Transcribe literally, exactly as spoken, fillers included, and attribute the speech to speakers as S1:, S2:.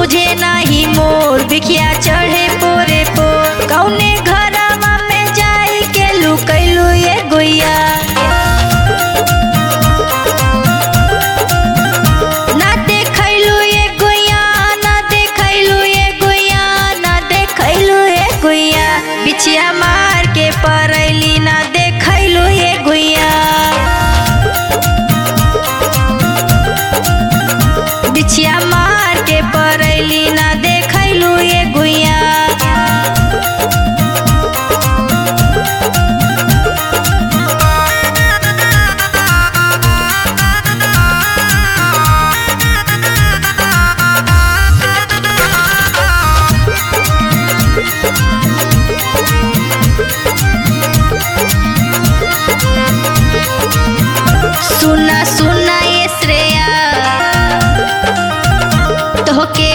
S1: बुझे नाही मोर बिखिया चढ़े पोरे पोर कौने घरवा में जाई के लुकैलू ये गुइया ना देखैलू ये गुइया ना देखैलू ये गुइया ना देखैलू ये गुइया बिछिया मार के परैली ना देखैलू ये गुइया बिछिया मार के परैली ना देखैलू ये गुइया सुना सुना ये श्रेया तोहके